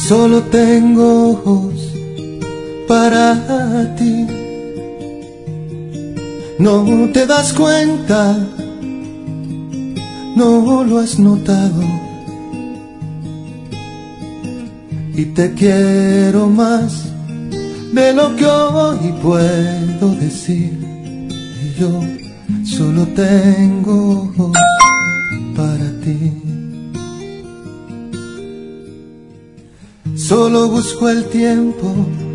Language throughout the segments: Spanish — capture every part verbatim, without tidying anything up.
Solo tengo ojos para ti. No te das cuenta, no lo has notado, y te quiero más de lo que hoy puedo decir. Y yo solo tengo ojos para ti. Solo busco el tiempo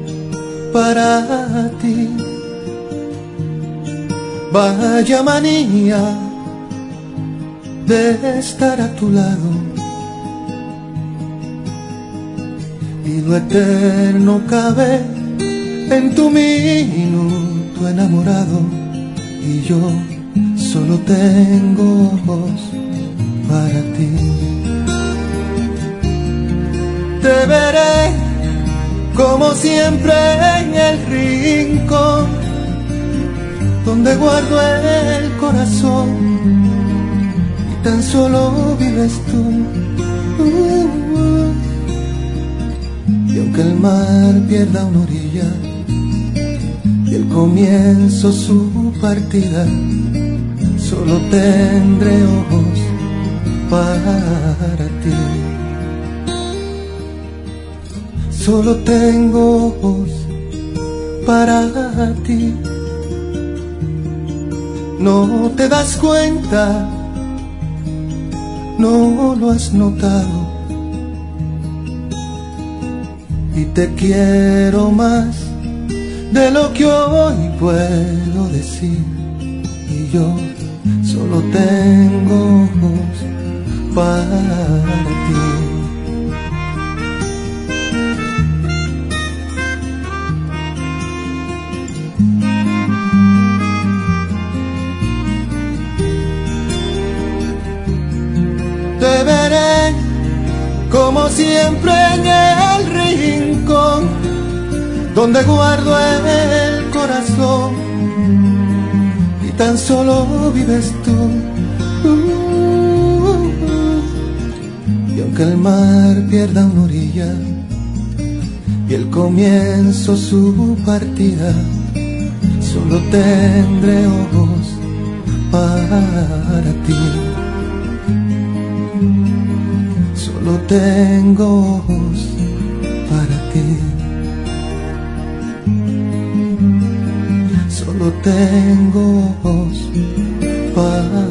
para ti. Vaya manía de estar a tu lado, y lo eterno cabe en tu minuto enamorado. Y yo solo tengo ojos para ti. Te veré como siempre en el rincón donde guardo el corazón, y tan solo vives tú. Uh, uh. Y aunque el mar pierda una orilla y el comienzo su partida, solo tendré ojos para ti. Solo tengo ojos para ti. No te das cuenta, no lo has notado, y te quiero más de lo que hoy puedo decir. Y yo solo tengo ojos para ti. Te veré como siempre en el rincón donde guardo el corazón, y tan solo vives tú. Uh, uh, uh. Y aunque el mar pierda una orilla y el comienzo su partida, solo tendré ojos para ti. Solo tengo ojos para ti. Solo tengo ojos para ti.